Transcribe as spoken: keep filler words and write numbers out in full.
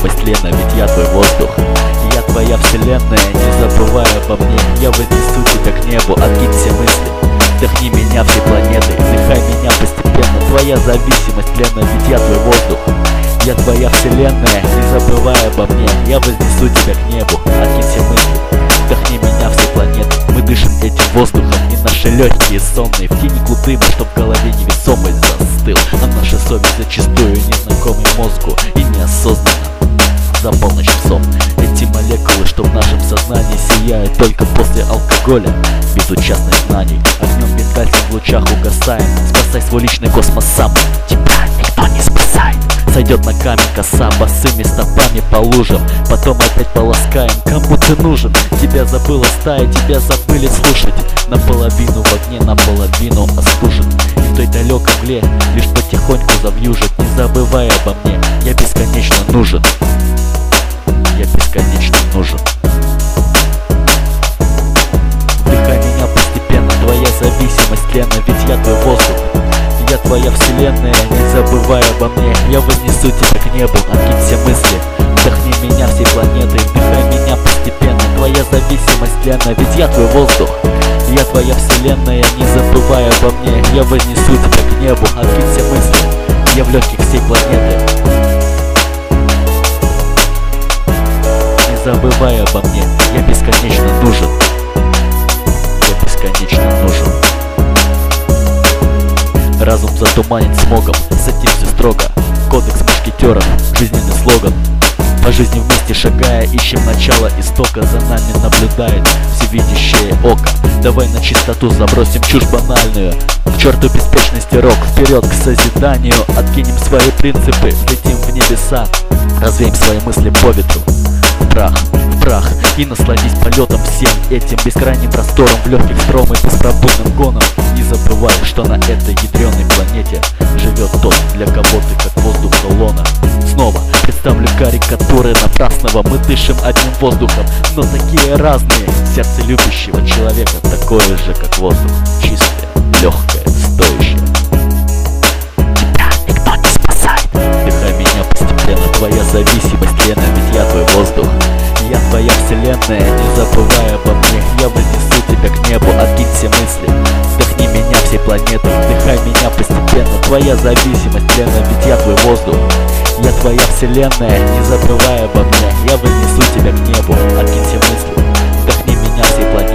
зависимость, Лена, ведь я твой воздух. Я твоя вселенная, не забывай обо мне. Я вознесу тебя к небу, откинь все мысли. Вдохни меня всей планеты, вдыхай меня постепенно. Твоя зависимость, Лена, ведь я твой воздух. Я твоя вселенная, не забывай обо мне. Я вознесу тебя к небу, откинь все мысли. Вдохни меня всей планеты. Мы дышим этим воздухом, и наши легкие сонные в тени клуб дыма, чтоб в голове невесомость застыл. А наша совесть зачастую незнакомый мозгу и неосознанно за полночь часов. Эти молекулы, что в нашем сознании сияют только после алкоголя, безучастных знаний. Огнем бенгальцев в лучах угасаем. Спасай свой личный космос сам, тебя никто не спасает. Сойдет на камень коса, босыми стопами по лужам, потом опять полоскаем. Кому ты нужен? Тебя забыла стая, тебя забыли слушать. Наполовину в огне, наполовину остужен. И в той далекой мгле лишь потихоньку завьюжит. Не забывай обо мне, я бесконечно нужен. Я бесконечно нужен. Вдыхай меня постепенно, твоя зависимость, Лена, ведь я твой воздух. Я твоя вселенная, не забывай обо мне. Я вознесу тебя к небу, откинь все мысли. Вдохни меня всей планетой, вдыхай меня постепенно. Твоя зависимость, Лена, ведь я твой воздух. Я твоя вселенная, не забывай обо мне. Я вознесу тебя к небу, откинь все мысли. Я в легких всей планеты. Не забывай обо мне, я бесконечно нужен. Я бесконечно нужен. Разум затуманен смогом, с этим все строго. Кодекс мушкетеров, жизненный слоган. По жизни вместе шагая, ищем начало истока. За нами наблюдает всевидящее око. Давай на чистоту забросим чушь банальную. К черту беспечности рок, вперед к созиданию. Откинем свои принципы, взлетим в небеса. Развеем свои мысли по ветру. Прах, в прах, и насладись полетом всем этим бескрайним простором. В легких стром и беспробудным гоном. Не забывай, что на этой ядреной планете живет тот, для кого ты как воздух колонна. Снова представлю карикатуры напрасного. Мы дышим одним воздухом, но такие разные. Сердце любящего человека такое же, как воздух. Чистое, легкое, стоящее. Тебя никто не спасает. Вдыхай меня постепенно, твоя зависимость, Лена, ведь я твой воздух. Я твоя вселенная, не забывай обо мне. Я вознесу тебя к небу, откинь все мысли. Вдохни меня всей планетой, вдыхай меня постепенно. Твоя зависимость, Лена, ведь я твой воздух. Я твоя вселенная, не забывай обо мне. Я вознесу тебя к небу, откинь все мысли. Вдохни меня всей планетой.